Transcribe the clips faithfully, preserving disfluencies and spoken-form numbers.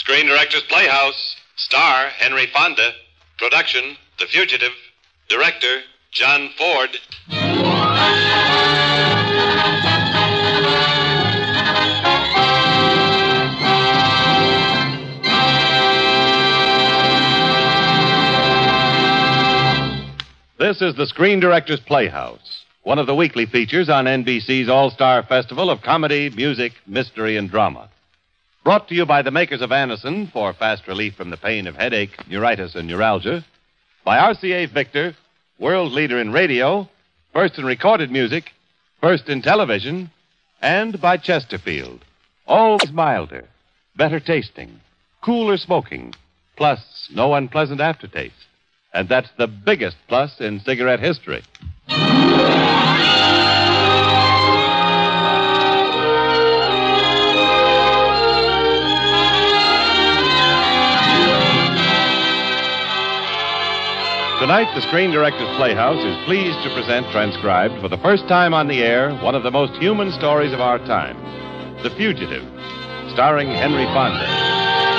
Screen Directors Playhouse. Star, Henry Fonda. Production, The Fugitive. Director, John Ford. This is the Screen Directors Playhouse, one of the weekly features on N B C's All-Star Festival of comedy, music, mystery, and drama. Brought to you by the makers of Anacin for fast relief from the pain of headache, neuritis, and neuralgia, by R C A Victor, world leader in radio, first in recorded music, first in television, and by Chesterfield, always milder, better tasting, cooler smoking, plus no unpleasant aftertaste. And that's the biggest plus in cigarette history. Tonight, the Screen Directors Playhouse is pleased to present, transcribed for the first time on the air, one of the most human stories of our time, The Fugitive, starring Henry Fonda.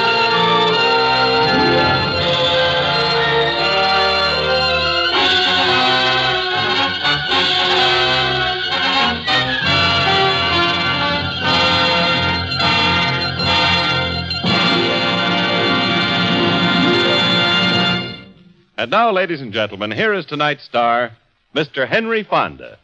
And now, ladies and gentlemen, here is tonight's star, Mister Henry Fonda.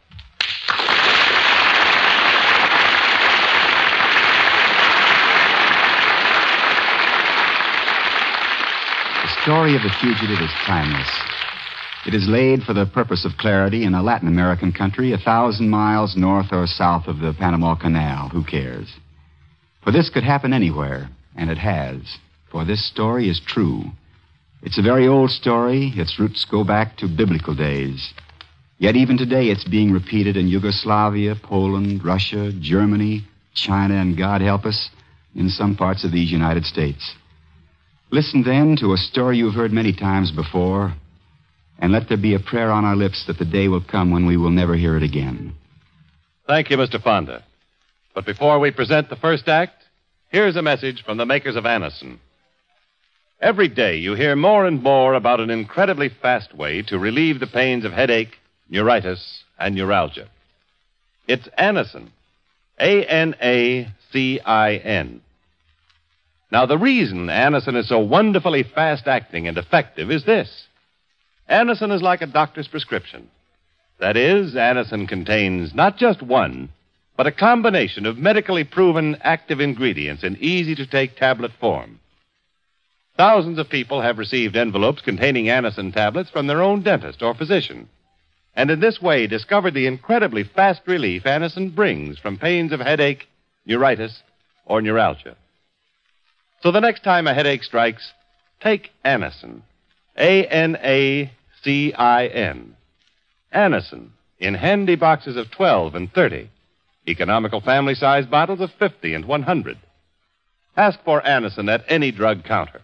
The story of The Fugitive is timeless. It is laid for the purpose of clarity in a Latin American country a thousand miles north or south of the Panama Canal. Who cares? For this could happen anywhere, and it has. For this story is true. It's a very old story. Its roots go back to biblical days. Yet even today it's being repeated in Yugoslavia, Poland, Russia, Germany, China, and God help us, in some parts of these United States. Listen then to a story you've heard many times before, and let there be a prayer on our lips that the day will come when we will never hear it again. Thank you, Mister Fonda. But before we present the first act, here's a message from the makers of Anacin. Every day you hear more and more about an incredibly fast way to relieve the pains of headache, neuritis, and neuralgia. It's Anacin. A N A C I N. Now, the reason Anacin is so wonderfully fast-acting and effective is this. Anacin is like a doctor's prescription. That is, Anacin contains not just one, but a combination of medically proven active ingredients in easy-to-take tablet form. Thousands of people have received envelopes containing Anacin tablets from their own dentist or physician, and in this way discovered the incredibly fast relief Anacin brings from pains of headache, neuritis, or neuralgia. So the next time a headache strikes, take Anacin. A N A C I N. Anacin, in handy boxes of twelve and thirty, economical family-size bottles of fifty and one hundred. Ask for Anacin at any drug counter.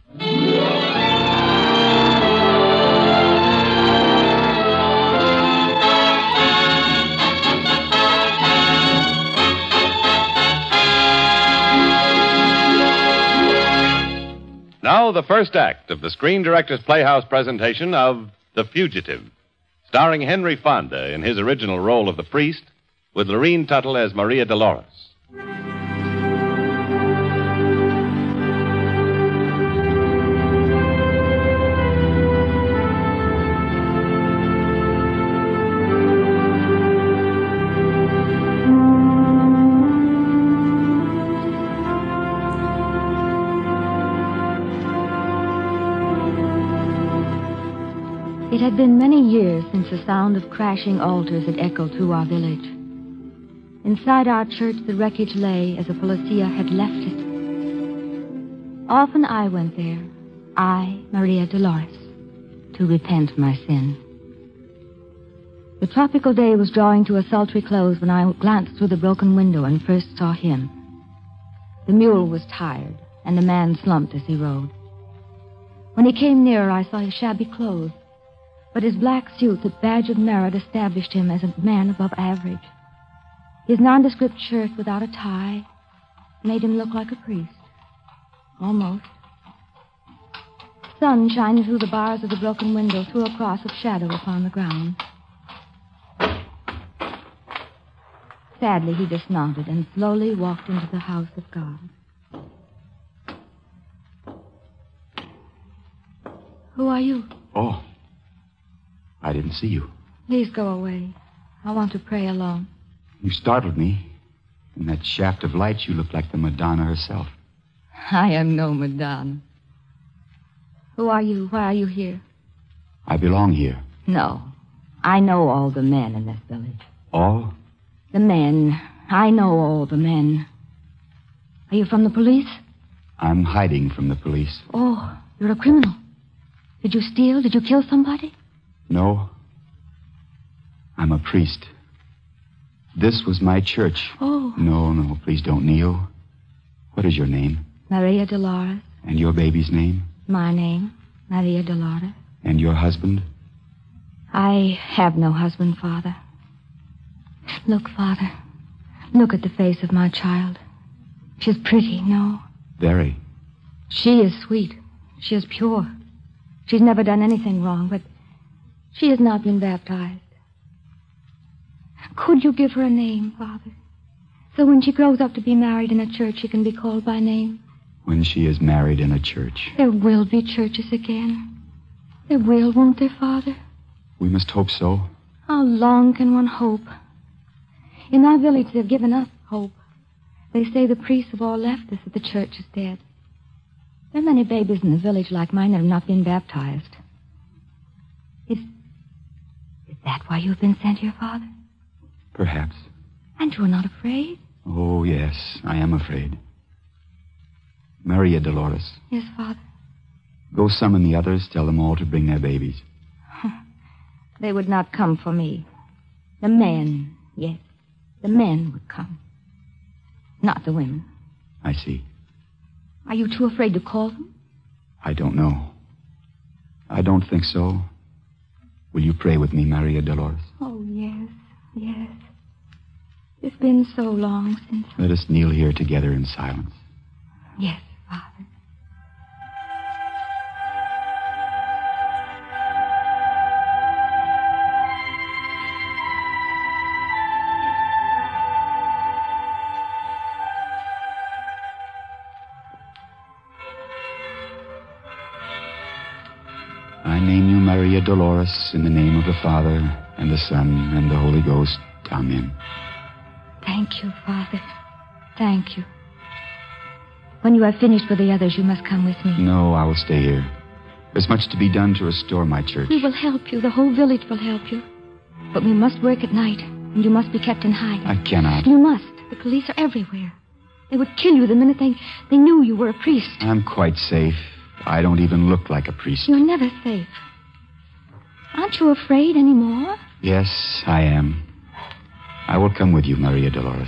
Now, the first act of the Screen Directors Playhouse presentation of The Fugitive, starring Henry Fonda in his original role of the priest, with Lorene Tuttle as Maria Dolores. It had been many years since the sound of crashing altars had echoed through our village. Inside our church, the wreckage lay as a policia had left it. Often I went there, I, Maria Dolores, to repent my sin. The tropical day was drawing to a sultry close when I glanced through the broken window and first saw him. The mule was tired, and the man slumped as he rode. When he came nearer, I saw his shabby clothes, but his black suit that badge of merit established him as a man above average. His nondescript shirt without a tie made him look like a priest. Almost. Sun shining through the bars of the broken window threw a cross of shadow upon the ground. Sadly, he dismounted and slowly walked into the house of God. Who are you? Oh. I didn't see you. Please go away. I want to pray alone. You startled me. In that shaft of light, you looked like the Madonna herself. I am no Madonna. Who are you? Why are you here? I belong here. No. I know all the men in this village. All? The men. I know all the men. Are you from the police? I'm hiding from the police. Oh, you're a criminal. Did you steal? Did you kill somebody? No. I'm a priest. This was my church. Oh. No, no, please don't kneel. What is your name? Maria Dolores. And your baby's name? My name, Maria Dolores. And your husband? I have no husband, Father. Look, Father. Look at the face of my child. She's pretty, no? Very. She is sweet. She is pure. She's never done anything wrong, but she has not been baptized. Could you give her a name, Father? So when she grows up to be married in a church, she can be called by name? When she is married in a church. There will be churches again. There will, won't there, Father? We must hope so. How long can one hope? In our village, they've given up hope. They say the priests have all left us, that the church is dead. There are many babies in the village like mine that have not been baptized. Is, is that why you've been sent here, Father? Perhaps. And you're not afraid? Oh, yes, I am afraid. Maria Dolores. Yes, Father. Go summon the others. Tell them all to bring their babies. They would not come for me. The men, yes. The men would come. Not the women. I see. Are you too afraid to call them? I don't know. I don't think so. Will you pray with me, Maria Dolores? Oh, yes, yes. It's been so long since... Let us kneel here together in silence. Yes, Father. I name you Maria Dolores in the name of the Father and the Son and the Holy Ghost. Amen. Thank you, Father. Thank you. When you have finished with the others, you must come with me. No, I will stay here. There's much to be done to restore my church. We will help you. The whole village will help you. But we must work at night, and you must be kept in hiding. I cannot. You must. The police are everywhere. They would kill you the minute they, they knew you were a priest. I'm quite safe. I don't even look like a priest. You're never safe. Aren't you afraid anymore? Yes, I am. I will come with you, Maria Dolores.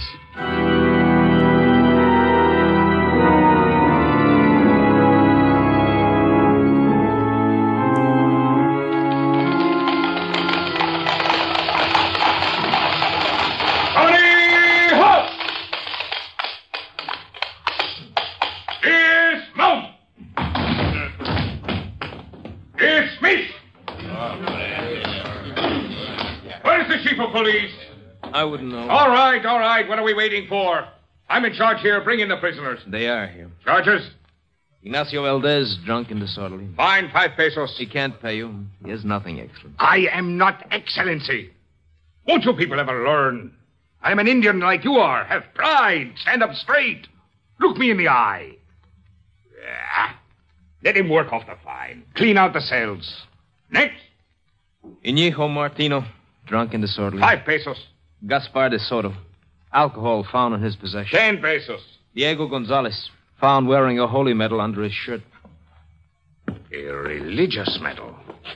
I wouldn't know. All right, all right. What are we waiting for? I'm in charge here. Bring in the prisoners. They are here. Charges? Ignacio Valdez, drunk and disorderly. Fine, five pesos. He can't pay you. He has nothing extra. I am not Excellency. Won't you people ever learn? I am an Indian like you are. Have pride. Stand up straight. Look me in the eye. Yeah. Let him work off the fine. Clean out the cells. Next. Inigo Martino, drunk and disorderly. Five pesos. Gaspar de Soto. Alcohol found in his possession. Ten pesos. Diego Gonzalez. Found wearing a holy medal under his shirt. A religious medal.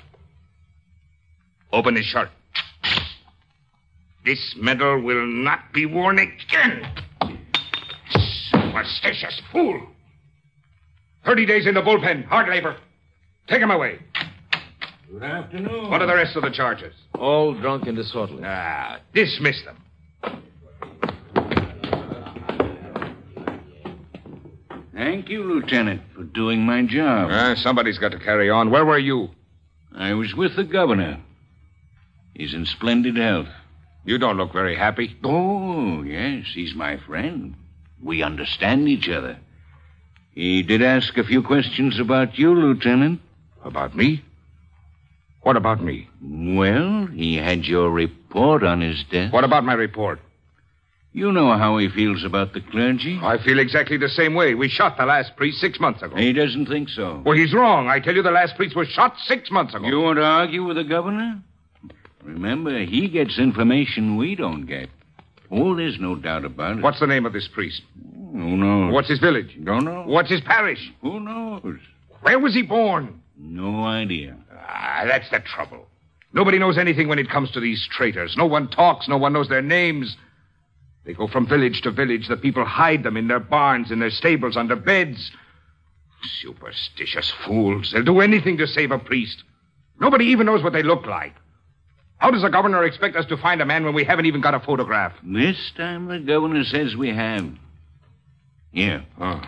Open his shirt. This medal will not be worn again. Superstitious fool. Thirty days in the bullpen. Hard labor. Take him away. Good afternoon. What are the rest of the charges? All drunk and disorderly. Ah, dismiss them. Thank you, Lieutenant, for doing my job. Uh, somebody's got to carry on. Where were you? I was with the governor. He's in splendid health. You don't look very happy. Oh, yes, he's my friend. We understand each other. He did ask a few questions about you, Lieutenant. About me? What about me? Well, he had your report on his death. What about my report? You know how he feels about the clergy. I feel exactly the same way. We shot the last priest six months ago. He doesn't think so. Well, he's wrong. I tell you, the last priest was shot six months ago. You want to argue with the governor? Remember, he gets information we don't get. Oh, there's no doubt about it. What's the name of this priest? Who knows? What's his village? Don't know. What's his parish? Who knows? Where was he born? No idea. Ah, that's the trouble. Nobody knows anything when it comes to these traitors. No one talks. No one knows their names. They go from village to village. The people hide them in their barns, in their stables, under beds. Superstitious fools. They'll do anything to save a priest. Nobody even knows what they look like. How does the governor expect us to find a man when we haven't even got a photograph? This time the governor says we have. Here. Oh.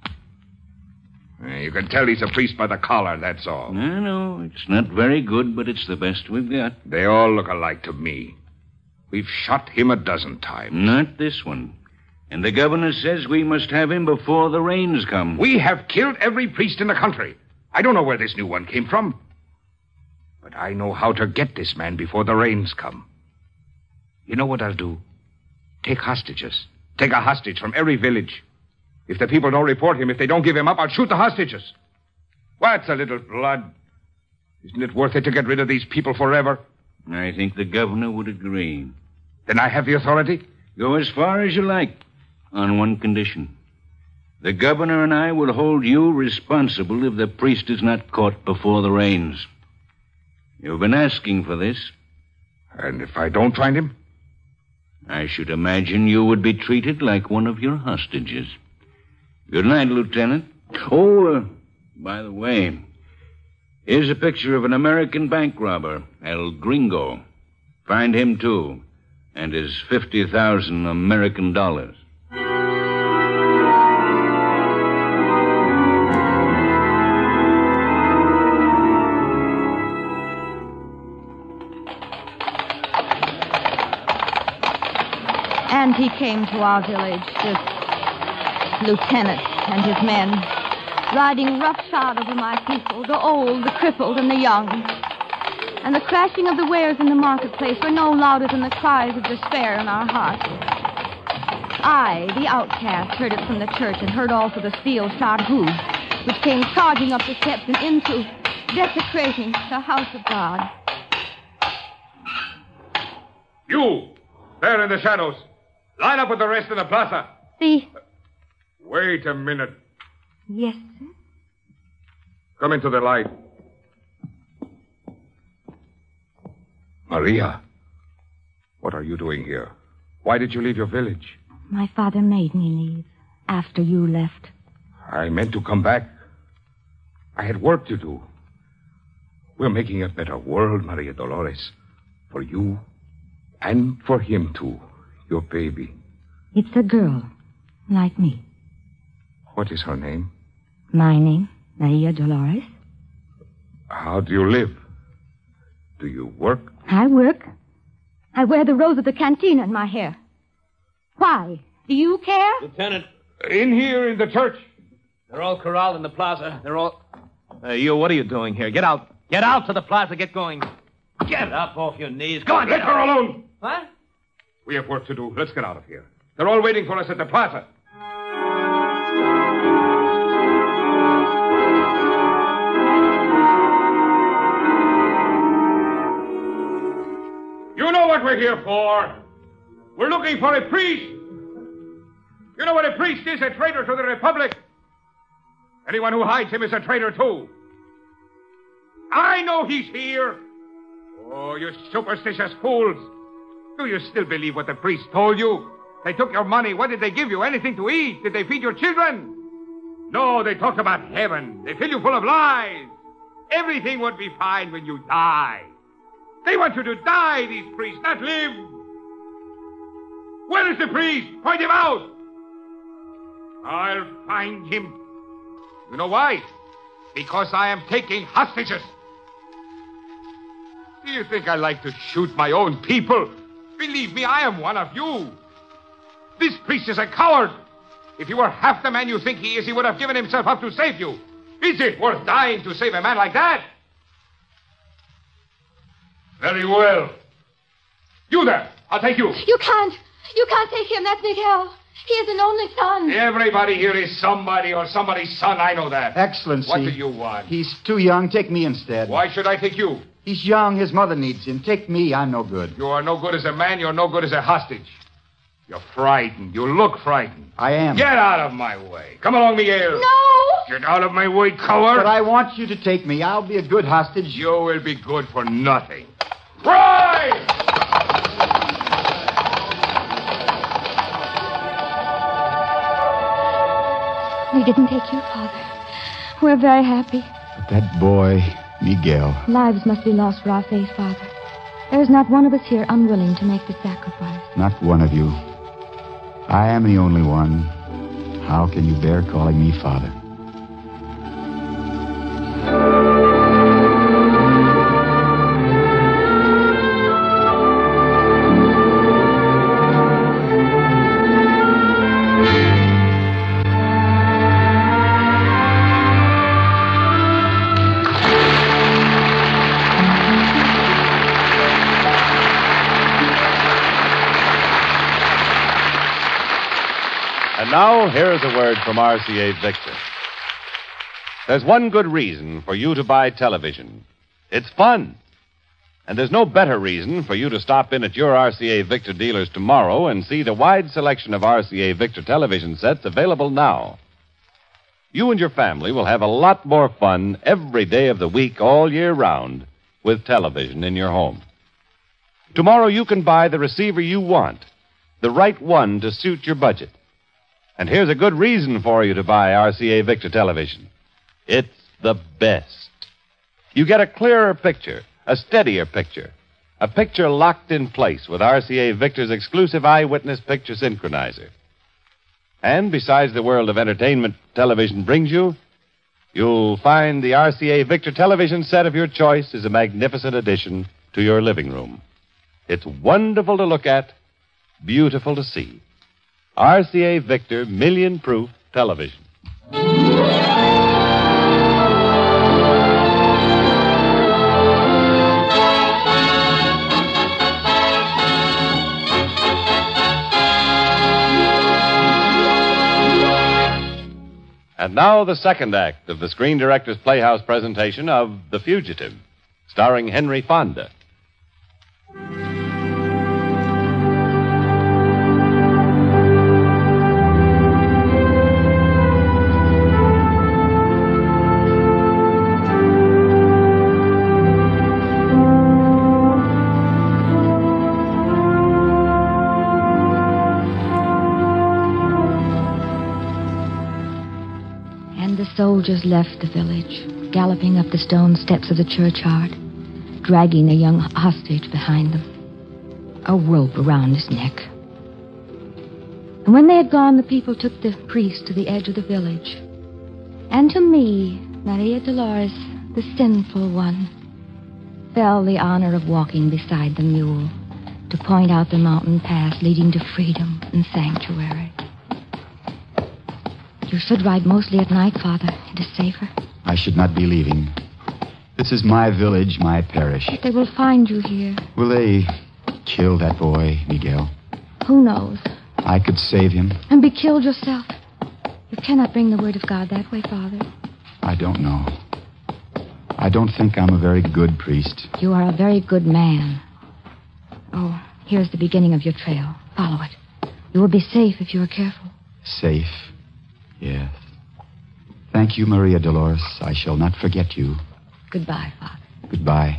You can tell he's a priest by the collar, that's all. No, no, it's not very good, but it's the best we've got. They all look alike to me. We've shot him a dozen times. Not this one. And the governor says we must have him before the rains come. We have killed every priest in the country. I don't know where this new one came from. But I know how to get this man before the rains come. You know what I'll do? Take hostages. Take a hostage from every village. If the people don't report him, if they don't give him up, I'll shoot the hostages. What's a little blood? Isn't it worth it to get rid of these people forever? I think the governor would agree. Then I have the authority? Go as far as you like, on one condition. The governor and I will hold you responsible if the priest is not caught before the rains. You've been asking for this. And if I don't find him? I should imagine you would be treated like one of your hostages. Good night, Lieutenant. Oh, uh, by the way, here's a picture of an American bank robber, El Gringo. Find him, too, and his fifty thousand American dollars. And he came to our village, this lieutenant and his men, riding roughshod over my people, the old, the crippled, and the young. And the crashing of the wares in the marketplace were no louder than the cries of despair in our hearts. I, the outcast, heard it from the church and heard also the steel-shod hoofs, which came charging up the steps and into, desecrating the house of God. You, there in the shadows, line up with the rest in the plaza. See? Wait a minute. Yes, sir? Come into the light. Maria, what are you doing here? Why did you leave your village? My father made me leave after you left. I meant to come back. I had work to do. We're making a better world, Maria Dolores. For you and for him, too. Your baby. It's a girl, like me. What is her name? My name, Maria Dolores. How do you live? Do you work? I work. I wear the rose of the cantina in my hair. Why? Do you care? Lieutenant, In here, in the church. they're all corralled in the plaza. They're all... Uh, you, what are you doing here? Get out. Get out to the plaza. Get going. Get up off your knees. Go on, Let get her out. alone. What? We have work to do. Let's get out of here. They're all waiting for us at the plaza. You know what we're here for. We're looking for a priest. You know what a priest is? A traitor to the Republic. Anyone who hides him is a traitor, too. I know he's here. Oh, you superstitious fools. Do you still believe what the priest told you? They took your money. What did they give you? Anything to eat? Did they feed your children? No, they talked about heaven. They fill you full of lies. Everything would be fine when you die. They want you to die, these priests, not live. Where is the priest? Point him out. I'll find him. You know why? Because I am taking hostages. Do you think I like to shoot my own people? Believe me, I am one of you. This priest is a coward. If he were half the man you think he is, he would have given himself up to save you. Is it worth dying to save a man like that? Very well. You there. I'll take you. You can't. You can't take him. That's Miguel. He is an only son. Everybody here is somebody or somebody's son. I know that. Excellency. What do you want? He's too young. Take me instead. Why should I take you? He's young. His mother needs him. Take me. I'm no good. You are no good as a man. You're no good as a hostage. You're frightened. You look frightened. I am. Get out of my way. Come along, Miguel. No! Get out of my way, coward. But I want you to take me. I'll be a good hostage. You will be good for nothing. Right! We didn't take you, Father. We're very happy. But that boy, Miguel. Lives must be lost for our faith, Father. There is not one of us here unwilling to make the sacrifice. Not one of you. I am the only one. How can you bear calling me Father? And now, here is a word from R C A Victor. There's one good reason for you to buy television. It's fun. And there's no better reason for you to stop in at your R C A Victor dealers tomorrow and see the wide selection of R C A Victor television sets available now. You and your family will have a lot more fun every day of the week, all year round, with television in your home. Tomorrow you can buy the receiver you want, the right one to suit your budget. And here's a good reason for you to buy R C A Victor television. It's the best. You get a clearer picture, a steadier picture, a picture locked in place with R C A Victor's exclusive eyewitness picture synchronizer. And besides the world of entertainment television brings you, you'll find the R C A Victor television set of your choice is a magnificent addition to your living room. It's wonderful to look at, beautiful to see. R C A Victor Million Proof Television. And now the second act of the Screen Directors Playhouse presentation of The Fugitive, starring Henry Fonda. Soldiers left the village, galloping up the stone steps of the churchyard, dragging a young hostage behind them, a rope around his neck. And when they had gone, the people took the priest to the edge of the village. And to me, Maria Dolores, the sinful one, fell the honor of walking beside the mule to point out the mountain path leading to freedom and sanctuary. You should ride mostly at night, Father. It is safer. I should not be leaving. This is my village, my parish. But they will find you here. Will they kill that boy, Miguel? Who knows? I could save him. And be killed yourself. You cannot bring the word of God that way, Father. I don't know. I don't think I'm a very good priest. You are a very good man. Oh, here's the beginning of your trail. Follow it. You will be safe if you are careful. Safe? Yes. Thank you, Maria Dolores. I shall not forget you. Goodbye, Father. Goodbye.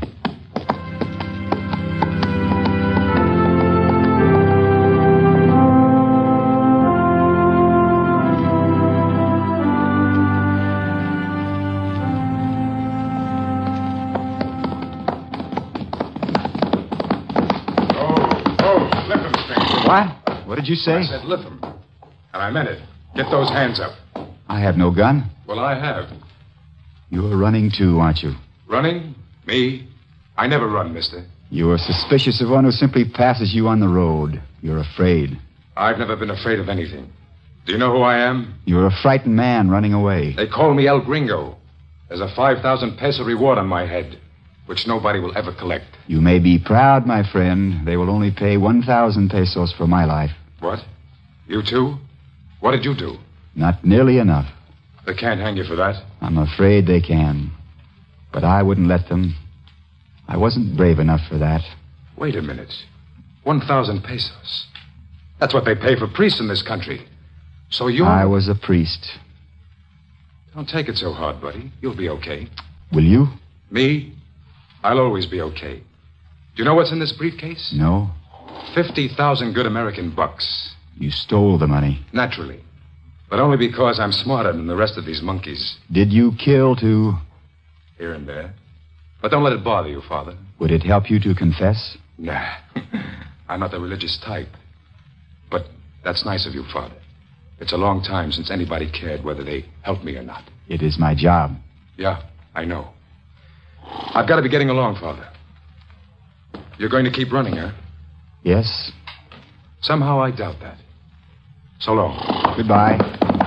Oh, oh, lift him, stranger. What? What did you say? I said lift him. And I meant it. Get those hands up. I have no gun. Well, I have. You're running too, aren't you? Running? Me? I never run, mister. You're suspicious of one who simply passes you on the road. You're afraid. I've never been afraid of anything. Do you know who I am? You're a frightened man running away. They call me El Gringo. There's a five thousand peso reward on my head, which nobody will ever collect. You may be proud, my friend. They will only pay one thousand pesos for my life. What? You too? What did you do? Not nearly enough. They can't hang you for that. I'm afraid they can. But I wouldn't let them. I wasn't brave enough for that. Wait a minute. One thousand pesos. That's what they pay for priests in this country. So you... I was a priest. Don't take it so hard, buddy. You'll be okay. Will you? Me? I'll always be okay. Do you know what's in this briefcase? No. Fifty thousand good American bucks. You stole the money. Naturally. But only because I'm smarter than the rest of these monkeys. Did you kill too? Here and there. But don't let it bother you, Father. Would it help you to confess? Nah. I'm not the religious type. But that's nice of you, Father. It's a long time since anybody cared whether they helped me or not. It is my job. Yeah, I know. I've got to be getting along, Father. You're going to keep running, huh? Yes. Somehow I doubt that. So long. Goodbye.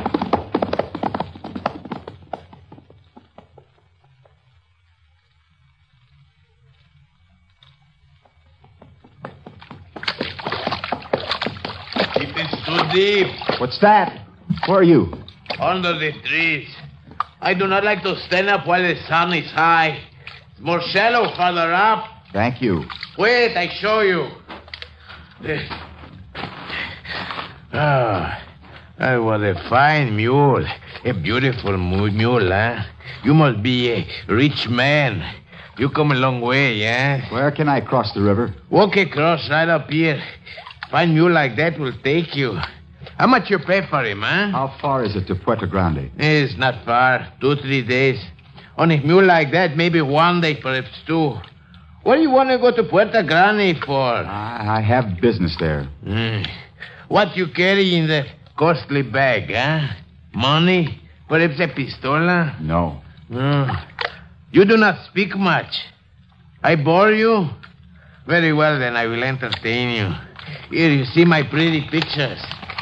It is too deep. What's that? Where are you? Under the trees. I do not like to stand up while the sun is high. It's more shallow farther up. Thank you. Wait, I show you. Ah, oh, what a fine mule. A beautiful mule, huh? You must be a rich man. You come a long way, eh? Where can I cross the river? Walk across right up here. Fine mule like that will take you. How much you pay for him, huh? How far is it to Puerto Grande? It's not far. Two, three days. On a mule like that, maybe one day, perhaps two. What do you want to go to Puerto Grande for? I, I have business there. Mm. What you carry in that costly bag, huh? Money? Perhaps a pistola? No. Mm. You do not speak much. I bore you? Very well, then I will entertain you. Here, you see my pretty pictures.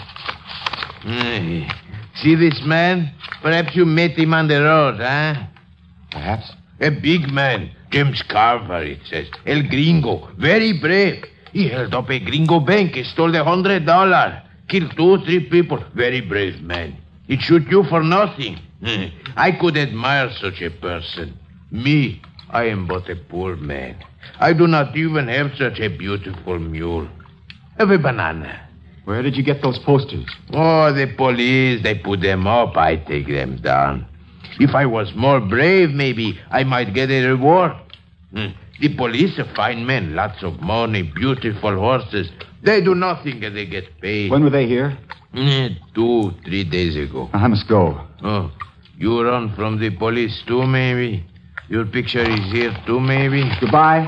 Mm. See this man? Perhaps you met him on the road, huh? Perhaps. A big man. James Carver, it says. El Gringo. Very brave. He held up a gringo bank. He stole a hundred dollars. Killed two, three people. Very brave man. He'd shoot you for nothing. I could admire such a person. Me, I am but a poor man. I do not even have such a beautiful mule. Have a banana. Where did you get those posters? Oh, the police, they put them up. I take them down. If I was more brave, maybe I might get a reward. Hmm. The police are fine men. Lots of money, beautiful horses. They do nothing and they get paid. When were they here? Hmm, two, three days ago. I must go. Oh, you run from the police too, maybe? Your picture is here too, maybe? Goodbye.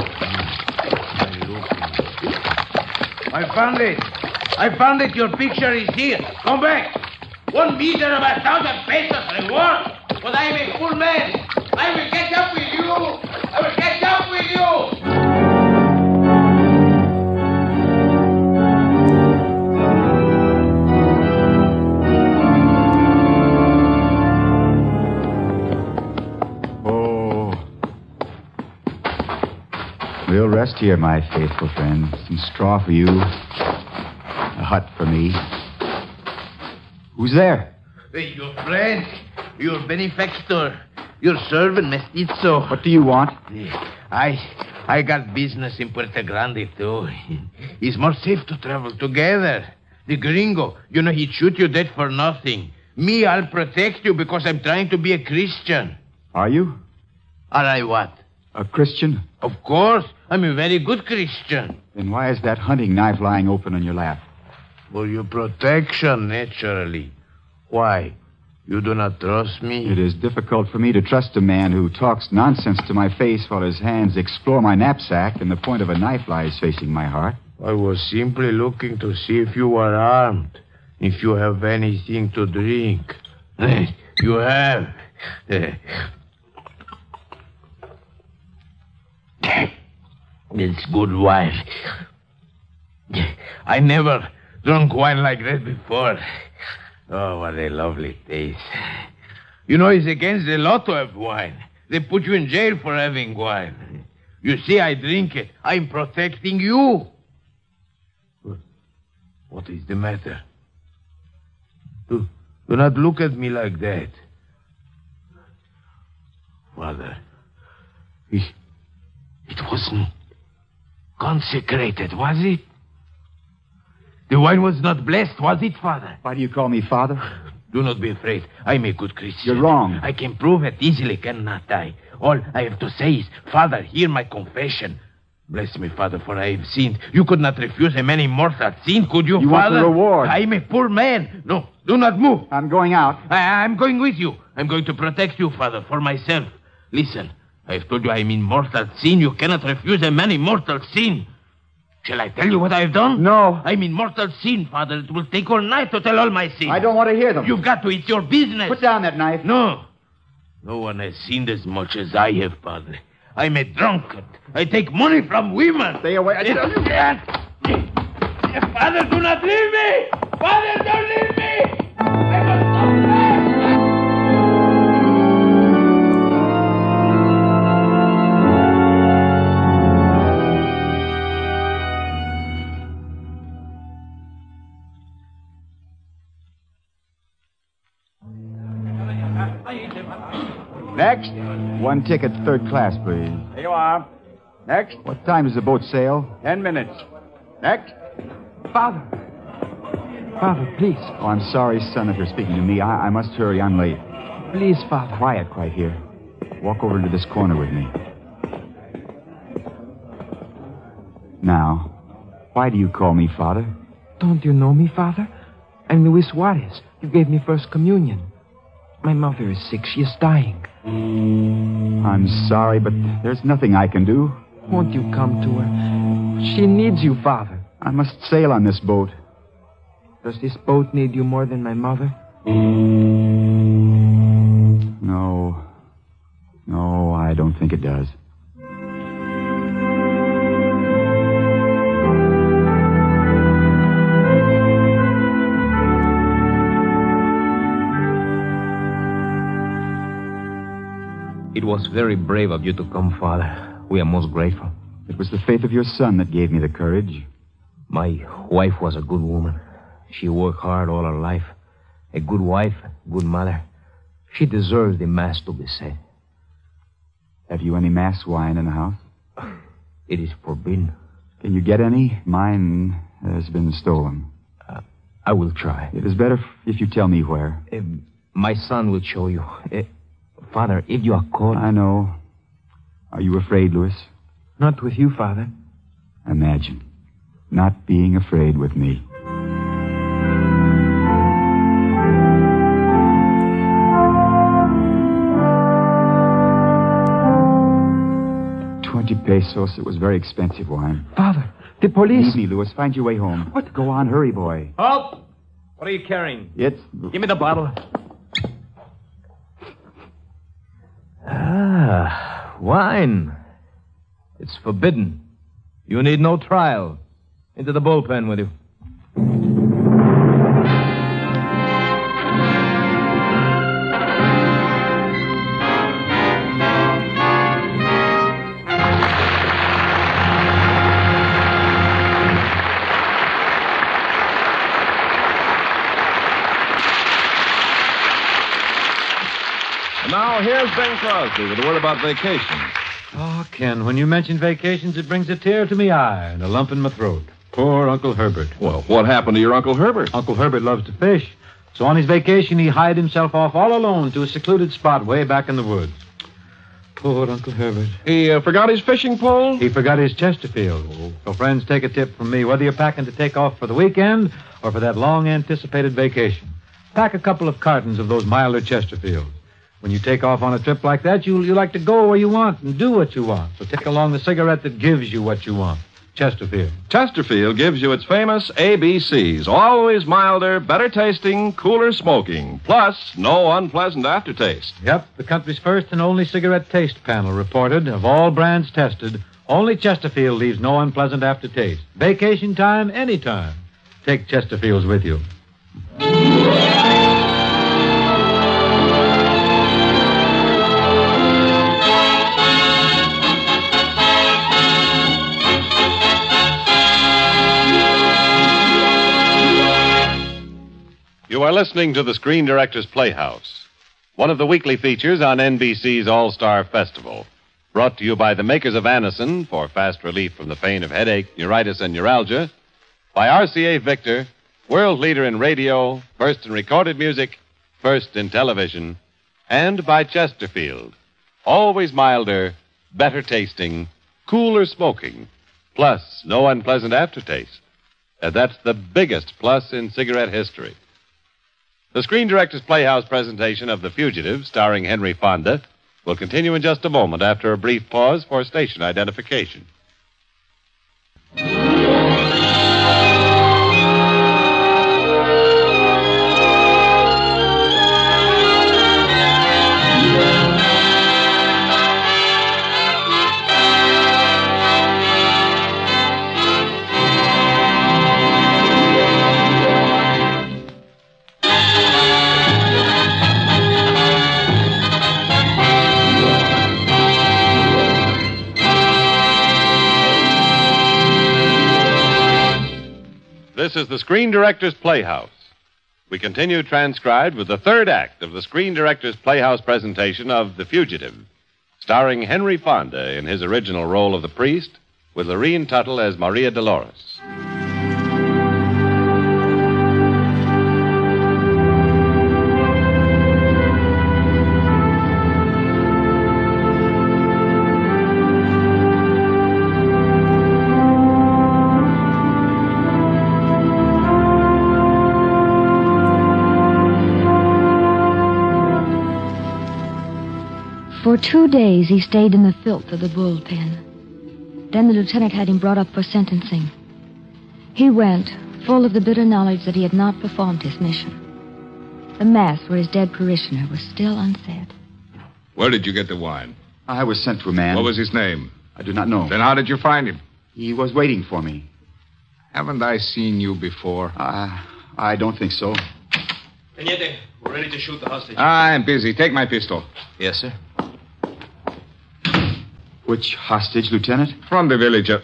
I found it. I found it. Your picture is here. Come back. One meter of a thousand pesos reward. But I am a poor man. I will catch up with you. I will catch up with you. We'll rest here, my faithful friend. Some straw for you. A hut for me. Who's there? Hey, your friend. Your benefactor. Your servant, Mestizo. What do you want? I I got business in Puerto Grande, too. It's more safe to travel together. The gringo, you know, he'd shoot you dead for nothing. Me, I'll protect you because I'm trying to be a Christian. Are you? Are I what? A Christian? Of course. I'm a very good Christian. Then why is that hunting knife lying open on your lap? For your protection, naturally. Why? You do not trust me? It is difficult for me to trust a man who talks nonsense to my face while his hands explore my knapsack and the point of a knife lies facing my heart. I was simply looking to see if you were armed, if you have anything to drink. You have. It's good wine. I never drunk wine like that before. Oh, what a lovely taste. You know, it's against the law to have wine. They put you in jail for having wine. You see, I drink it. I'm protecting you. What is the matter? Do, do not look at me like that. Father, it, it wasn't consecrated, was it? The wine was not blessed, was it, Father? Why do you call me father? Do not be afraid. I'm a good Christian. You're wrong. I can prove it easily, cannot I? All I have to say is, Father, hear my confession. Bless me, Father, for I have sinned. You could not refuse a man in mortal sin, could you, you Father? You want the reward. I'm a poor man. No, do not move. I'm going out. I, I'm going with you. I'm going to protect you, Father, for myself. Listen, I've told you I'm in mortal sin. You cannot refuse a man in mortal sin. Shall I tell you what I've done? No. I'm in mortal sin, Father. It will take all night to tell all my sins. I don't want to hear them. You've got to. It's your business. Put down that knife. No. No one has sinned as much as I have, Father. I'm a drunkard. I take money from women. Stay away. Father, do not leave me! Father, don't leave me! I must come back! Next. One ticket, third class, please. Here you are. Next. What time does the boat sail? Ten minutes. Next. Father. Father, please. Oh, I'm sorry, son, if you're speaking to me. I, I must hurry. I'm late. Please, Father. Quiet, quiet here. Walk over to this corner with me. Now, why do you call me Father? Don't you know me, Father? I'm Luis Juarez. You gave me first communion. My mother is sick. She is dying. I'm sorry, but there's nothing I can do. Won't you come to her? She needs you, Father. I must sail on this boat. Does this boat need you more than my mother? No. No, I don't think it does. It was very brave of you to come, Father. We are most grateful. It was the faith of your son that gave me the courage. My wife was a good woman. She worked hard all her life. A good wife, good mother. She deserves the Mass to be said. Have you any Mass wine in the house? It is forbidden. Can you get any? Mine has been stolen. Uh, I will try. It is better if you tell me where. Uh, my son will show you. Uh, Father, if you are caught... I know. Are you afraid, Louis? Not with you, Father. Imagine. Not being afraid with me. Twenty pesos. It was very expensive wine. Father, the police... Leave me, Louis. Find your way home. What? Go on. Hurry, boy. Halt! What are you carrying? It's... Give me the bottle. Ah, wine. It's forbidden. You need no trial. Into the bullpen with you. Now, here's Ben Crosby with a word about vacations. Oh, Ken, when you mention vacations, it brings a tear to me eye and a lump in my throat. Poor Uncle Herbert. Well, what happened to your Uncle Herbert? Uncle Herbert loves to fish. So on his vacation, he hied himself off all alone to a secluded spot way back in the woods. Poor Uncle Herbert. He uh, forgot his fishing pole? He forgot his Chesterfield. Oh. So, friends, take a tip from me. Whether you're packing to take off for the weekend or for that long-anticipated vacation, pack a couple of cartons of those milder Chesterfields. When you take off on a trip like that, you you like to go where you want and do what you want. So take along the cigarette that gives you what you want. Chesterfield. Chesterfield gives you its famous A B Cs. Always milder, better tasting, cooler smoking. Plus, no unpleasant aftertaste. Yep, the country's first and only cigarette taste panel reported, of all brands tested, only Chesterfield leaves no unpleasant aftertaste. Vacation time, anytime. Take Chesterfields with you. You are listening to the Screen Directors Playhouse, one of the weekly features on N B C's All-Star Festival, brought to you by the makers of Anacin for fast relief from the pain of headache, neuritis, and neuralgia, by R C A Victor, world leader in radio, first in recorded music, first in television, and by Chesterfield, always milder, better tasting, cooler smoking, plus no unpleasant aftertaste. And that's the biggest plus in cigarette history. The Screen Directors Playhouse presentation of The Fugitive, starring Henry Fonda, will continue in just a moment after a brief pause for station identification. This is the Screen Directors Playhouse. We continue transcribed with the third act of the Screen Directors Playhouse presentation of The Fugitive, starring Henry Fonda in his original role of the priest, with Lorene Tuttle as Maria Dolores. For two days he stayed in the filth of the bullpen. Then the lieutenant had him brought up for sentencing. He went, full of the bitter knowledge that he had not performed his mission. The mass for his dead parishioner was still unsaid. Where did you get the wine? I was sent to a man. What was his name? I do not know. Then how did you find him? He was waiting for me. Haven't I seen you before? Uh, I don't think so. Teniente, we're ready to shoot the hostage. I'm busy. Take my pistol. Yes, sir. Which hostage, Lieutenant? From the village of...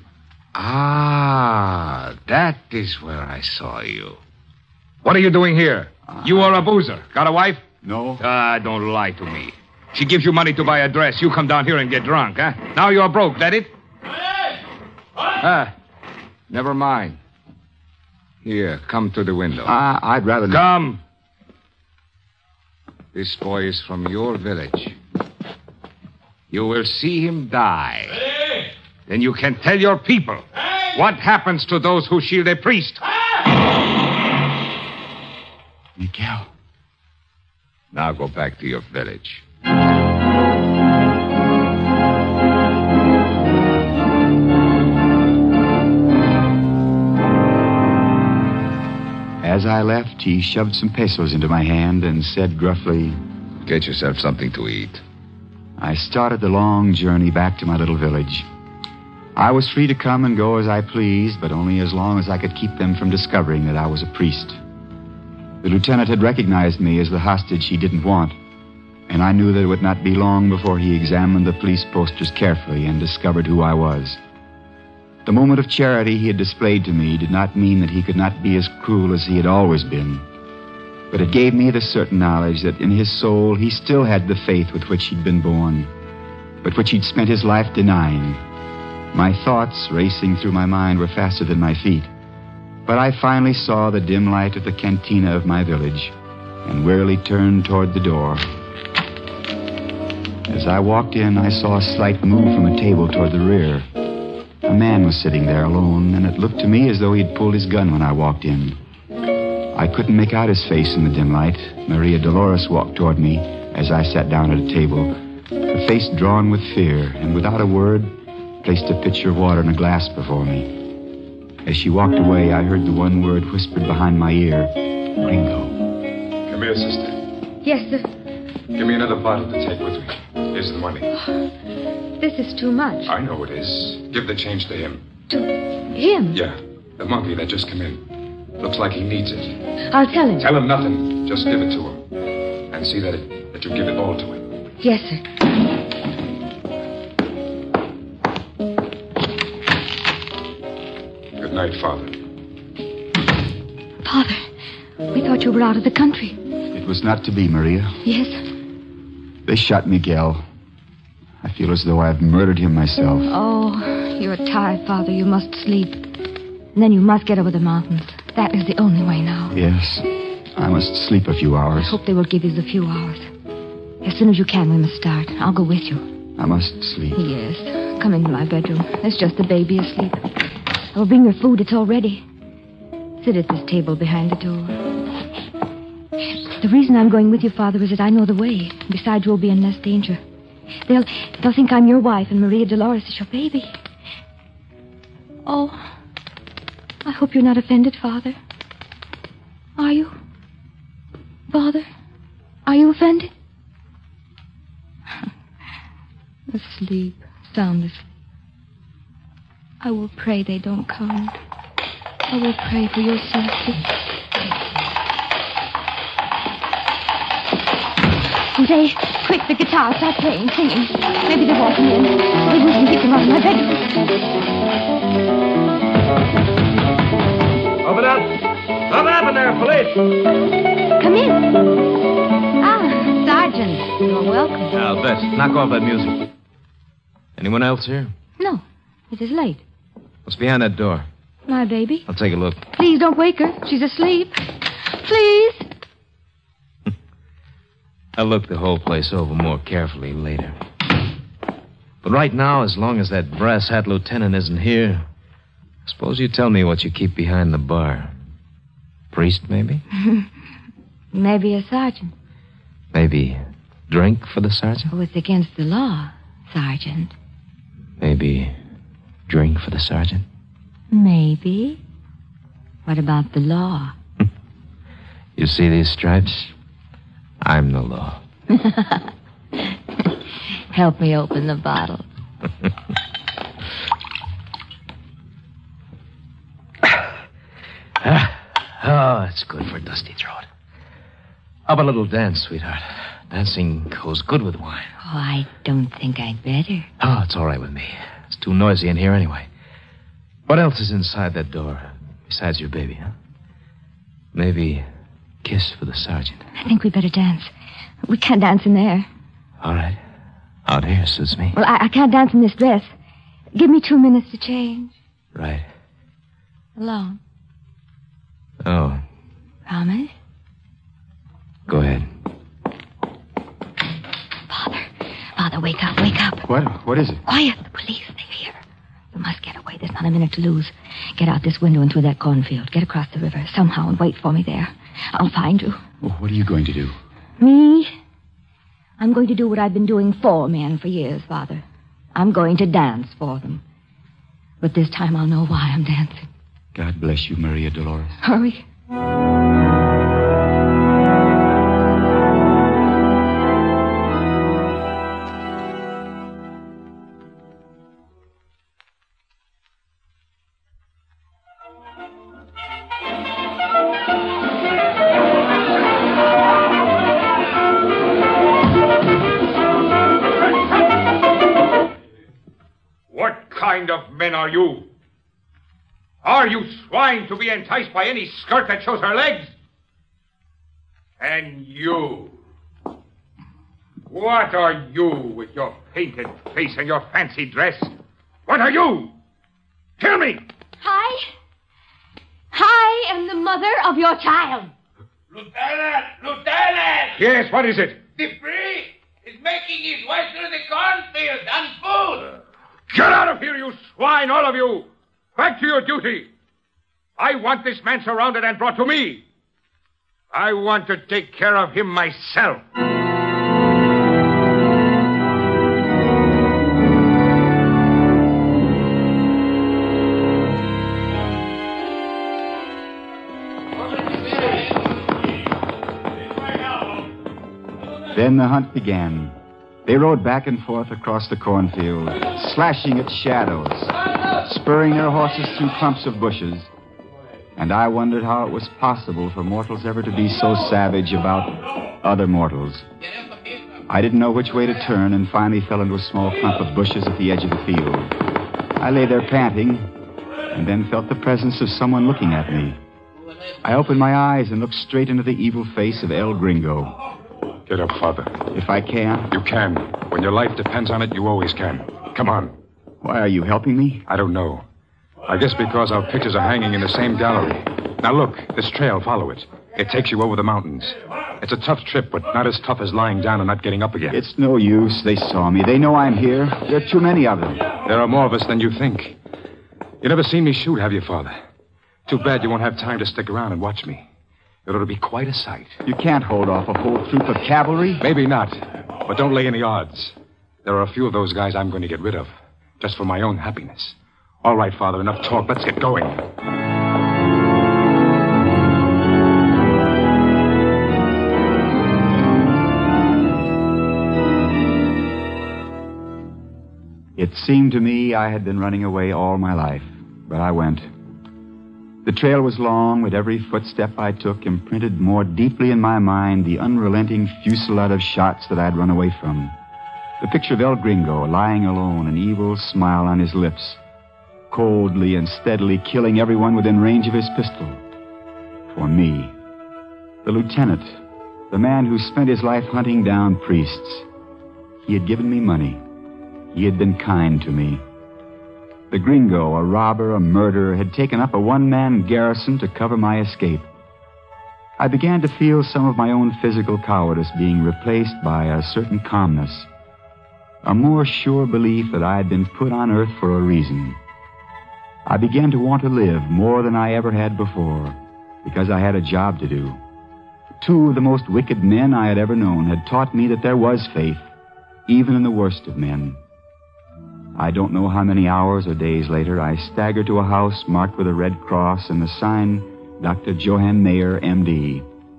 Ah, that is where I saw you. What are you doing here? Uh, you are a boozer. Got a wife? No. Ah, don't lie to me. She gives you money to buy a dress. You come down here and get drunk, huh? Now you're broke, that it? Ah, never mind. Here, come to the window. Uh, I'd rather not. Come. This boy is from your village. You will see him die. Hey! Then you can tell your people hey! What happens to those who shield a priest. Hey! Miguel. Now go back to your village. As I left, he shoved some pesos into my hand and said gruffly, "Get yourself something to eat." I started the long journey back to my little village. I was free to come and go as I pleased, but only as long as I could keep them from discovering that I was a priest. The lieutenant had recognized me as the hostage he didn't want, and I knew that it would not be long before he examined the police posters carefully and discovered who I was. The moment of charity he had displayed to me did not mean that he could not be as cruel as he had always been. But it gave me the certain knowledge that in his soul he still had the faith with which he'd been born, but which he'd spent his life denying. My thoughts, racing through my mind, were faster than my feet. But I finally saw the dim light of the cantina of my village and wearily turned toward the door. As I walked in, I saw a slight move from a table toward the rear. A man was sitting there alone, and it looked to me as though he'd pulled his gun when I walked in. I couldn't make out his face in the dim light. Maria Dolores walked toward me as I sat down at a table, her face drawn with fear, and without a word, placed a pitcher of water and a glass before me. As she walked away, I heard the one word whispered behind my ear, Gringo. Come here, sister. Yes, sir. Give me another bottle to take with me. Here's the money. This is too much. I know it is. Give the change to him. To him? Yeah, the monkey that just came in. Looks like he needs it. I'll tell him. Tell him nothing. Just give it to him. And see that, it, that you give it all to him. Yes, sir. Good night, Father. Father, we thought you were out of the country. It was not to be, Maria. Yes. They shot Miguel. I feel as though I've murdered him myself. Oh, you're tired, Father. You must sleep. And then you must get over the mountains. That is the only way now. Yes. I must sleep a few hours. I hope they will give you the few hours. As soon as you can, we must start. I'll go with you. I must sleep. Yes. Come into my bedroom. There's just the baby asleep. I will bring your food. It's all ready. Sit at this table behind the door. The reason I'm going with you, Father, is that I know the way. Besides, you'll be in less danger. They'll they'll think I'm your wife and Maria Dolores is your baby. Oh, I hope you're not offended, Father. Are you? Father, are you offended? Asleep, sound asleep. I will pray they don't come. I will pray for your safety. Jose, quick, the guitar, start playing, singing. Maybe they're walking in. Maybe we can get them out of my bedroom. Open up! Open up in there, police! Come in. Ah, Sergeant, you're welcome. I'll bet. Knock off that music. Anyone else here? No, it is late. What's behind that door? My baby. I'll take a look. Please don't wake her. She's asleep. Please. I'll look the whole place over more carefully later. But right now, as long as that brass hat lieutenant isn't here, suppose you tell me what you keep behind the bar. Priest, maybe? Maybe a sergeant. Maybe drink for the sergeant? Oh, it's against the law, Sergeant. Maybe drink for the sergeant? Maybe. What about the law? You see these stripes? I'm the law. Help me open the bottle. Oh, it's good for a dusty throat. How about a little dance, sweetheart? Dancing goes good with wine. Oh, I don't think I'd better. Oh, it's all right with me. It's too noisy in here anyway. What else is inside that door besides your baby, huh? Maybe a kiss for the sergeant. I think we'd better dance. We can't dance in there. All right. Out here suits me. Well, I, I can't dance in this dress. Give me two minutes to change. Right. Alone. Oh. Promise? Go ahead. Father. Father, wake up, wake up. What? What is it? Quiet. The police, they're here. We must get away. There's not a minute to lose. Get out this window and through that cornfield. Get across the river somehow and wait for me there. I'll find you. Well, what are you going to do? Me? I'm going to do what I've been doing for men for years, Father. I'm going to dance for them. But this time I'll know why I'm dancing. God bless you, Maria Dolores. Hurry. What kind of men are you? Are you swine to be enticed by any skirt that shows her legs? And you? What are you with your painted face and your fancy dress? What are you? Tell me! I... I am the mother of your child. Lieutenant! Lieutenant! Yes, what is it? The priest is making his way through the cornfield on foot. Get out of here, you swine, all of you! Back to your duty. I want this man surrounded and brought to me. I want to take care of him myself. Then the hunt began. They rode back and forth across the cornfield, slashing at shadows, spurring their horses through clumps of bushes. And I wondered how it was possible for mortals ever to be so savage about other mortals. I didn't know which way to turn and finally fell into a small clump of bushes at the edge of the field. I lay there panting and then felt the presence of someone looking at me. I opened my eyes and looked straight into the evil face of El Gringo. Get up, Father. If I can. You can. When your life depends on it, you always can. Come on. Why are you helping me? I don't know. I guess because our pictures are hanging in the same gallery. Now look, this trail, follow it. It takes you over the mountains. It's a tough trip, but not as tough as lying down and not getting up again. It's no use. They saw me. They know I'm here. There are too many of them. There are more of us than you think. You never seen me shoot, have you, Father? Too bad you won't have time to stick around and watch me. It ought to be quite a sight. You can't hold off a whole troop of cavalry. Maybe not, but don't lay any odds. There are a few of those guys I'm going to get rid of, just for my own happiness. All right, Father, enough talk. Let's get going. It seemed to me I had been running away all my life, but I went. The trail was long, but every footstep I took imprinted more deeply in my mind the unrelenting fusillade of shots that I'd run away from. The picture of El Gringo lying alone, an evil smile on his lips, coldly and steadily killing everyone within range of his pistol. For me. The lieutenant, the man who spent his life hunting down priests. He had given me money. He had been kind to me. The Gringo, a robber, a murderer, had taken up a one-man garrison to cover my escape. I began to feel some of my own physical cowardice being replaced by a certain calmness, a more sure belief that I had been put on earth for a reason. I began to want to live more than I ever had before, because I had a job to do. Two of the most wicked men I had ever known had taught me that there was faith, even in the worst of men. I don't know how many hours or days later, I staggered to a house marked with a red cross and the sign, Doctor Johann Mayer, M D.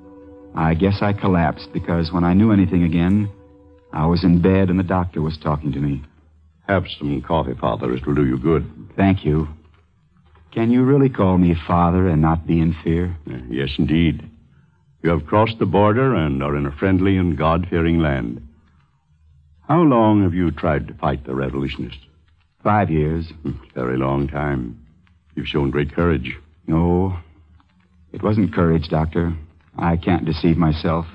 I guess I collapsed because when I knew anything again, I was in bed and the doctor was talking to me. Have some coffee, Father. It'll do you good. Thank you. Can you really call me Father and not be in fear? Yes, indeed. You have crossed the border and are in a friendly and God-fearing land. How long have you tried to fight the revolutionists? Five years. Very long time. You've shown great courage. No, it wasn't courage, Doctor. I can't deceive myself.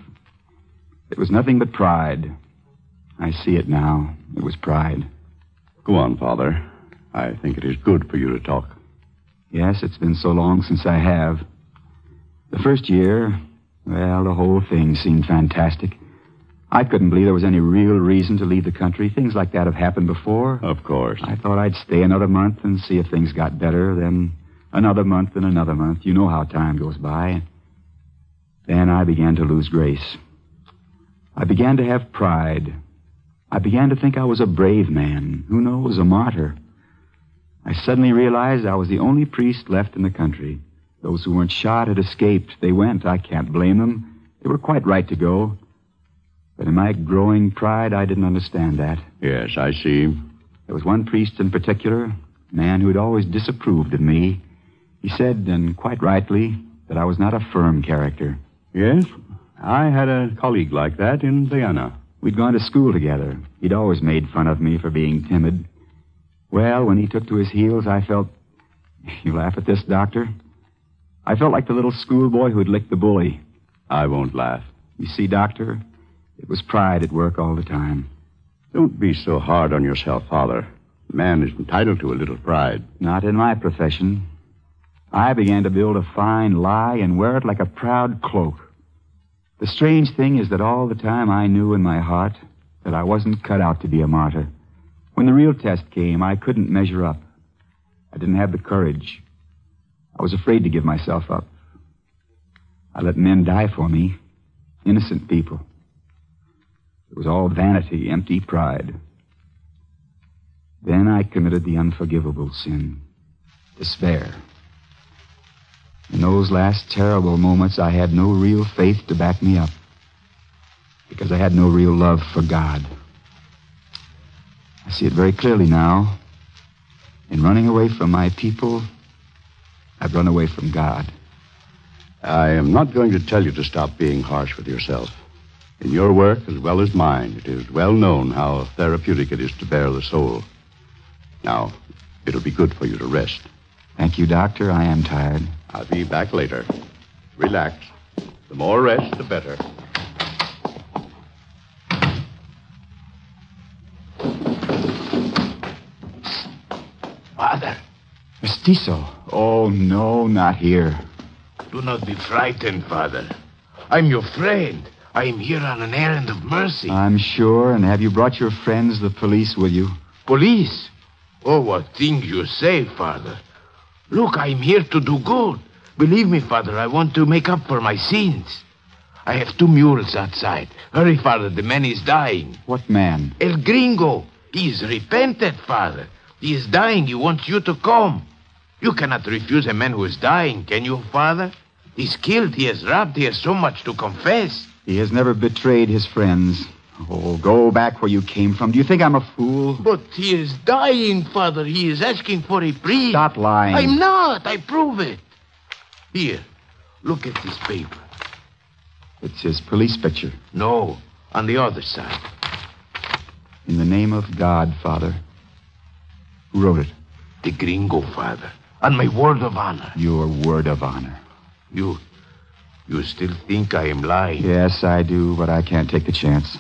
It was nothing but pride. I see it now. It was pride. Go on, Father. I think it is good for you to talk. Yes, it's been so long since I have. The first year, well, the whole thing seemed fantastic. I couldn't believe there was any real reason to leave the country. Things like that have happened before. Of course. I thought I'd stay another month and see if things got better, then another month and another month. You know how time goes by. Then I began to lose grace. I began to have pride. I began to think I was a brave man. Who knows, a martyr. I suddenly realized I was the only priest left in the country. Those who weren't shot had escaped. They went. I can't blame them. They were quite right to go. But in my growing pride, I didn't understand that. Yes, I see. There was one priest in particular, a man who had always disapproved of me. He said, and quite rightly, that I was not a firm character. Yes? I had a colleague like that in Vienna. We'd gone to school together. He'd always made fun of me for being timid. Well, when he took to his heels, I felt... You laugh at this, Doctor? I felt like the little schoolboy who'd licked the bully. I won't laugh. You see, Doctor, it was pride at work all the time. Don't be so hard on yourself, Father. A man is entitled to a little pride. Not in my profession. I began to build a fine lie and wear it like a proud cloak. The strange thing is that all the time I knew in my heart that I wasn't cut out to be a martyr. When the real test came, I couldn't measure up. I didn't have the courage. I was afraid to give myself up. I let men die for me, innocent people. It was all vanity, empty pride. Then I committed the unforgivable sin, despair. In those last terrible moments, I had no real faith to back me up. because I had no real love for God. I see it very clearly now. In running away from my people, I've run away from God. I am not going to tell you to stop being harsh with yourself. In your work as well as mine, it is well known how therapeutic it is to bare the soul. Now, it'll be good for you to rest. Thank you, Doctor. I am tired. I'll be back later. Relax. The more rest, the better. Father. Mestizo. Oh, no, not here. Do not be frightened, Father. I'm your friend. I am here on an errand of mercy. I'm sure. And have you brought your friends, the police, with you? Police? Oh, what things you say, Father. Look, I'm here to do good. Believe me, Father, I want to make up for my sins. I have two mules outside. Hurry, Father, the man is dying. What man? El Gringo. He is repented, Father. He is dying. He wants you to come. You cannot refuse a man who is dying, can you, Father? He's killed. He has robbed. He has so much to confess. He has never betrayed his friends. Oh, go back where you came from. Do you think I'm a fool? But he is dying, Father. He is asking for a brief. Stop lying. I'm not. I prove it. Here, look at this paper. It's his police picture. No, on the other side. In the name of God, Father. Who wrote it? The Gringo, Father. On my word of honor. Your word of honor. You... You still think I am lying? Yes, I do, but I can't take the chance.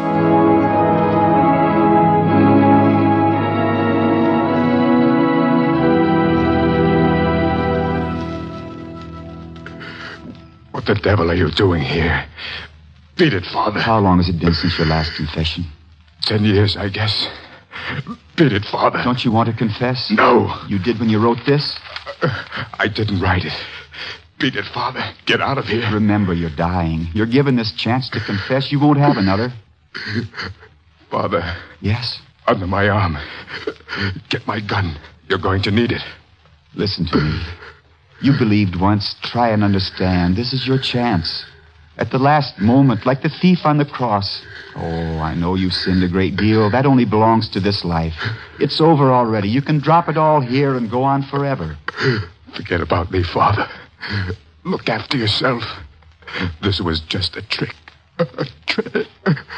What the devil are you doing here? Beat it, Father. How long has it been since your last confession? Ten years, I guess. Beat it, Father. Don't you want to confess? No. You did when you wrote this? Uh, I didn't write it. Beat it, Father. Get out of here. Remember, you're dying. You're given this chance to confess. You won't have another. Father. Yes? Under my arm. Get my gun. You're going to need it. Listen to me. You believed once. Try and understand. This is your chance. At the last moment, like the thief on the cross. Oh, I know you've sinned a great deal. That only belongs to this life. It's over already. You can drop it all here and go on forever. Forget about me, Father. Look after yourself. This was just a trick. A trick.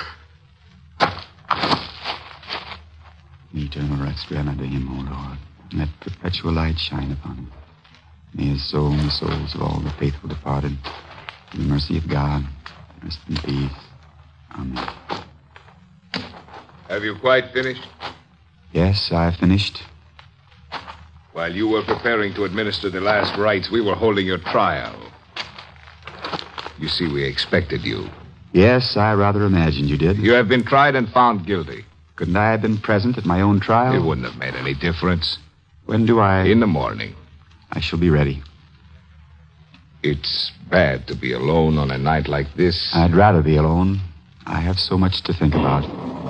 Eternal rest grant unto him, O Lord. And let perpetual light shine upon him. May his soul and the souls of all the faithful departed, in the mercy of God, rest in peace. Amen. Have you quite finished? Yes, I've finished. While you were preparing to administer the last rites, we were holding your trial. You see, we expected you. Yes, I rather imagined you did. You have been tried and found guilty. Couldn't I have been present at my own trial? It wouldn't have made any difference. When do I... In the morning. I shall be ready. It's bad to be alone on a night like this. I'd rather be alone. I have so much to think about.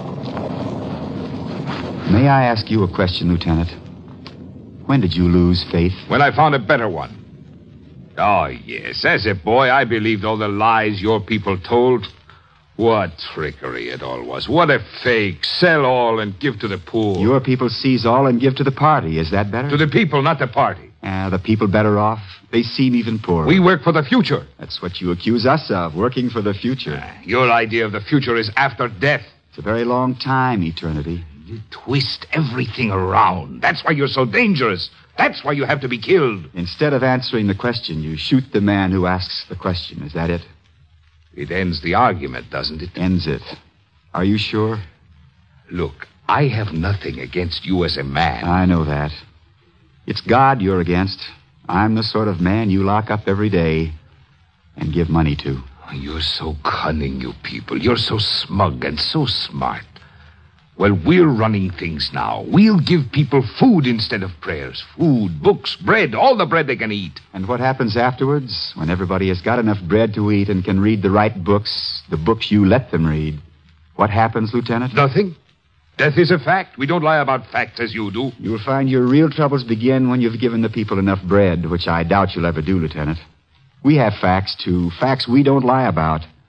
May I ask you a question, Lieutenant? When did you lose faith? When I found a better one. Oh, yes. As a boy, I believed all the lies your people told. What trickery it all was. What a fake. Sell all and give to the poor. Your people seize all and give to the party. Is that better? To the people, not the party. Ah, uh, the people better off? They seem even poorer. We work for the future. That's what you accuse us of, working for the future. Uh, your idea of the future is after death. It's a very long time, eternity. You twist everything around. That's why you're so dangerous. That's why you have to be killed. Instead of answering the question, you shoot the man who asks the question. Is that it? It ends the argument, doesn't it? Ends it. Are you sure? Look, I have nothing against you as a man. I know that. It's God you're against. I'm the sort of man you lock up every day and give money to. You're so cunning, you people. You're so smug and so smart. Well, we're running things now. We'll give people food instead of prayers. Food, books, bread, all the bread they can eat. And what happens afterwards? When everybody has got enough bread to eat and can read the right books, the books you let them read. What happens, Lieutenant? Nothing. Death is a fact. We don't lie about facts as you do. You'll find your real troubles begin when you've given the people enough bread, which I doubt you'll ever do, Lieutenant. We have facts, too. Facts we don't lie about.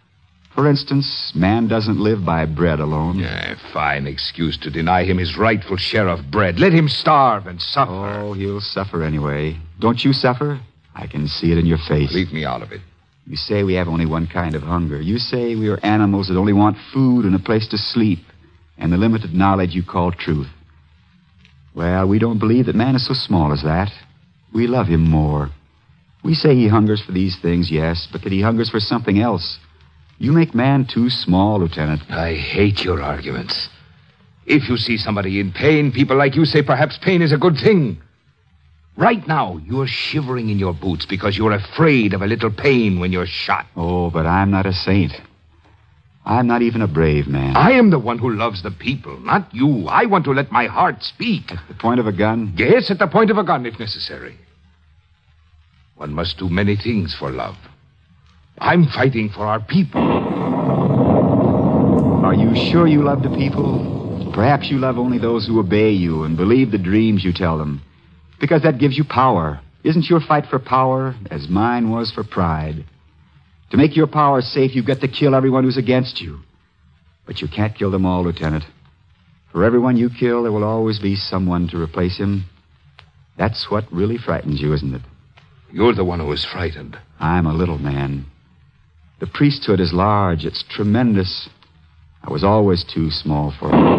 For instance, man doesn't live by bread alone. Yeah, fine excuse to deny him his rightful share of bread. Let him starve and suffer. Oh, he'll suffer anyway. Don't you suffer? I can see it in your face. Leave me out of it. You say we have only one kind of hunger. You say we are animals that only want food and a place to sleep and the limited knowledge you call truth. Well, we don't believe that man is so small as that. We love him more. We say he hungers for these things, yes, but that he hungers for something else. You make man too small, Lieutenant. I hate your arguments. If you see somebody in pain, people like you say perhaps pain is a good thing. Right now, you're shivering in your boots because you're afraid of a little pain when you're shot. Oh, but I'm not a saint. I'm not even a brave man. I am the one who loves the people, not you. I want to let my heart speak. At the point of a gun? Yes, at the point of a gun, if necessary. One must do many things for love. I'm fighting for our people. Are you sure you love the people? Perhaps you love only those who obey you and believe the dreams you tell them. Because that gives you power. Isn't your fight for power as mine was for pride? To make your power safe, you've got to kill everyone who's against you. But you can't kill them all, Lieutenant. For everyone you kill, there will always be someone to replace him. That's what really frightens you, isn't it? You're the one who is frightened. I'm a little man. The priesthood is large. It's tremendous. I was always too small for it.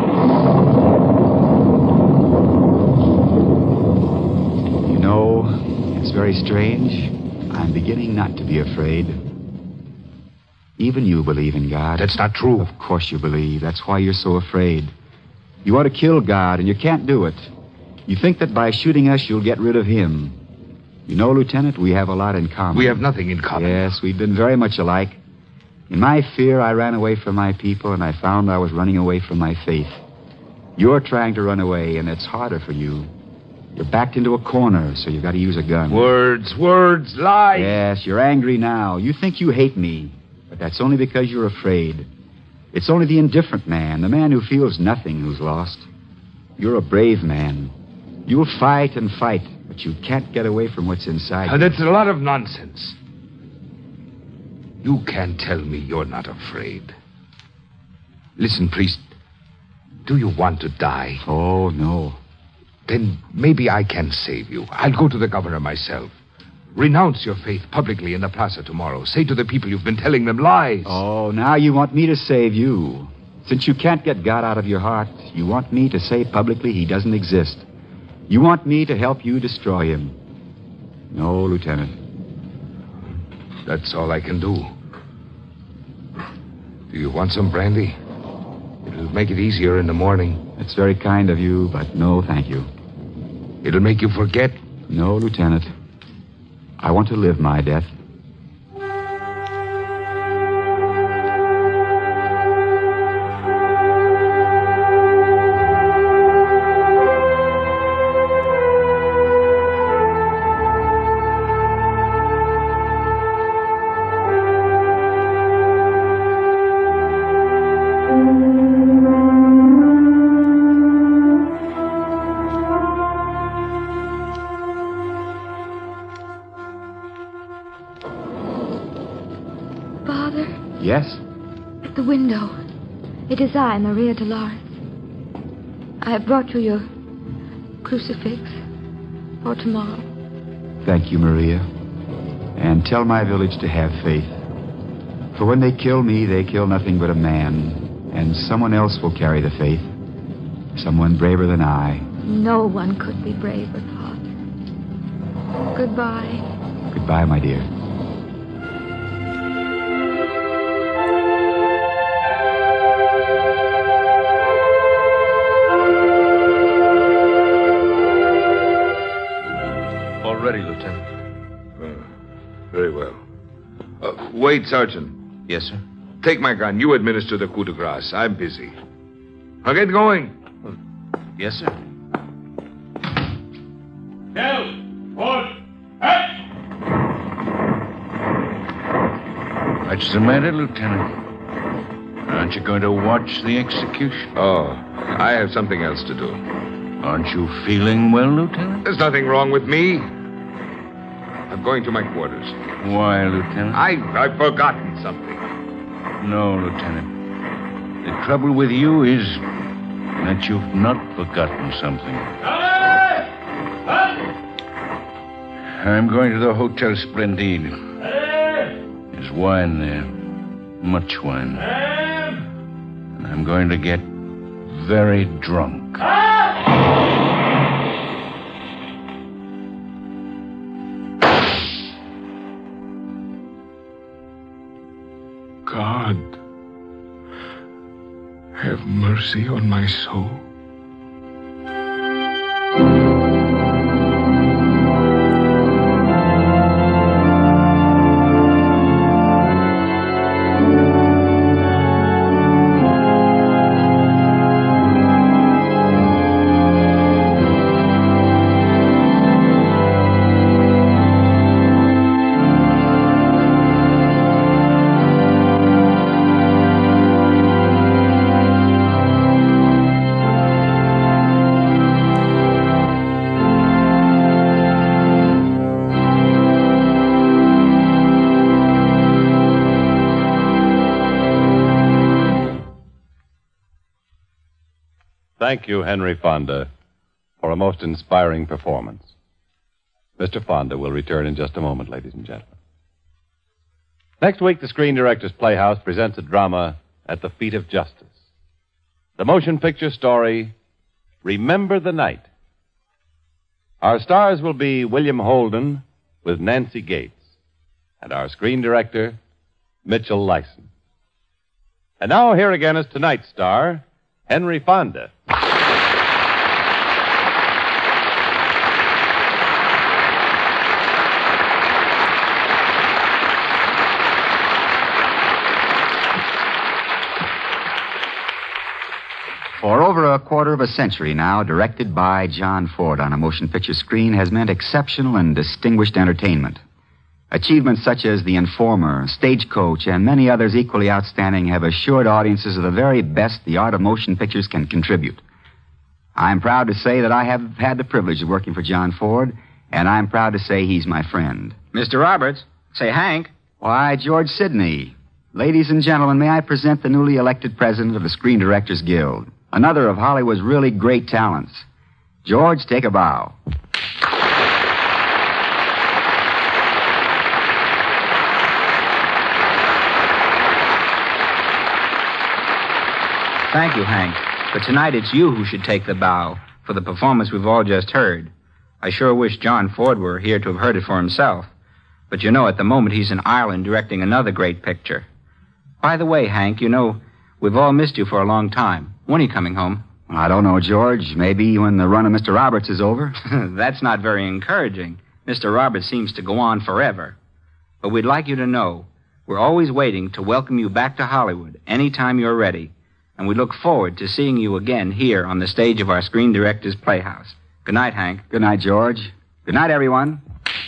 You know, it's very strange. I'm beginning not to be afraid. Even you believe in God. That's not true. Of course you believe. That's why you're so afraid. You want to kill God, and you can't do it. You think that by shooting us, you'll get rid of him. You know, Lieutenant, we have a lot in common. We have nothing in common. Yes, we've been very much alike. In my fear, I ran away from my people, and I found I was running away from my faith. You're trying to run away, and it's harder for you. You're backed into a corner, so you've got to use a gun. Words, words, lies. Yes, you're angry now. You think you hate me, but that's only because you're afraid. It's only the indifferent man, the man who feels nothing, who's lost. You're a brave man. You'll fight and fight, but you can't get away from what's inside you. And it's a lot of nonsense. You can't tell me you're not afraid. Listen, priest. Do you want to die? Oh, no. Then maybe I can save you. I'll go to the governor myself. Renounce your faith publicly in the plaza tomorrow. Say to the people you've been telling them lies. Oh, now you want me to save you. Since you can't get God out of your heart, you want me to say publicly he doesn't exist. You want me to help you destroy him. No, Lieutenant. That's all I can do. Do you want some brandy? It'll make it easier in the morning. It's very kind of you, but no, thank you. It'll make you forget? No, Lieutenant. I want to live my death. Yes? At the window. It is I, Maria Dolores. I have brought you your crucifix for tomorrow. Thank you, Maria. And tell my village to have faith. For when they kill me, they kill nothing but a man. And someone else will carry the faith. Someone braver than I. No one could be braver, Father. Goodbye. Goodbye, my dear. Ready, Lieutenant. Uh, very well. Uh, wait, Sergeant. Yes, sir? Take my gun. You administer the coup de grace. I'm busy. I'll get going. Yes, sir. Tell, hold, act! What's the matter, Lieutenant? Aren't you going to watch the execution? Oh, I have something else to do. Aren't you feeling well, Lieutenant? There's nothing wrong with me. I'm going to my quarters. Why, Lieutenant? I, I've forgotten something. No, Lieutenant. The trouble with you is that you've not forgotten something. I'm going to the Hotel Splendide. There's wine there. Much wine. And I'm going to get very drunk. God, have mercy on my soul. Thank you, Henry Fonda, for a most inspiring performance. Mister Fonda will return in just a moment, ladies and gentlemen. Next week, the Screen Directors Playhouse presents a drama, At the Feet of Justice. The motion picture story, Remember the Night. Our stars will be William Holden with Nancy Gates, and our screen director, Mitchell Lyson. And now, here again is tonight's star, Henry Fonda. For over a quarter of a century now, directed by John Ford on a motion picture screen has meant exceptional and distinguished entertainment. Achievements such as The Informer, Stagecoach, and many others equally outstanding have assured audiences of the very best the art of motion pictures can contribute. I'm proud to say that I have had the privilege of working for John Ford, and I'm proud to say he's my friend. Mister Roberts, say Hank. Why, George Sidney. Ladies and gentlemen, may I present the newly elected president of the Screen Directors Guild, another of Hollywood's really great talents. George, take a bow. Thank you, Hank. But tonight it's you who should take the bow for the performance we've all just heard. I sure wish John Ford were here to have heard it for himself. But you know, at the moment he's in Ireland directing another great picture. By the way, Hank, you know, we've all missed you for a long time. When are you coming home? I don't know, George. Maybe when the run of Mister Roberts is over. That's not very encouraging. Mister Roberts seems to go on forever. But we'd like you to know we're always waiting to welcome you back to Hollywood anytime you're ready. And we look forward to seeing you again here on the stage of our Screen Directors Playhouse. Good night, Hank. Good night, George. Good night, everyone.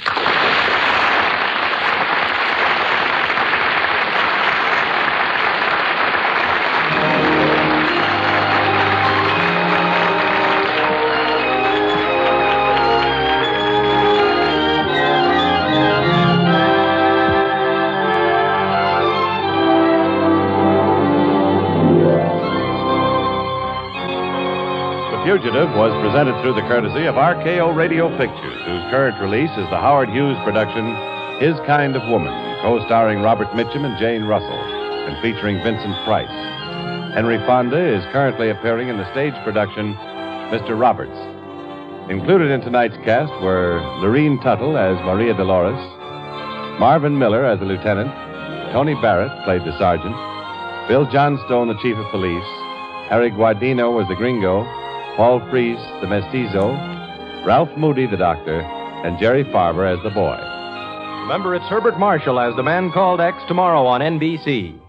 Fugitive was presented through the courtesy of R K O Radio Pictures, whose current release is the Howard Hughes production, His Kind of Woman, co-starring Robert Mitchum and Jane Russell, and featuring Vincent Price. Henry Fonda is currently appearing in the stage production, Mister Roberts. Included in tonight's cast were Lorene Tuttle as Maria Dolores, Marvin Miller as the lieutenant, Tony Barrett played the sergeant, Bill Johnstone, the chief of police, Harry Guardino was the gringo, Paul Freese, the mestizo, Ralph Moody, the doctor, and Jerry Farber as the boy. Remember, it's Herbert Marshall as the Man Called X tomorrow on N B C.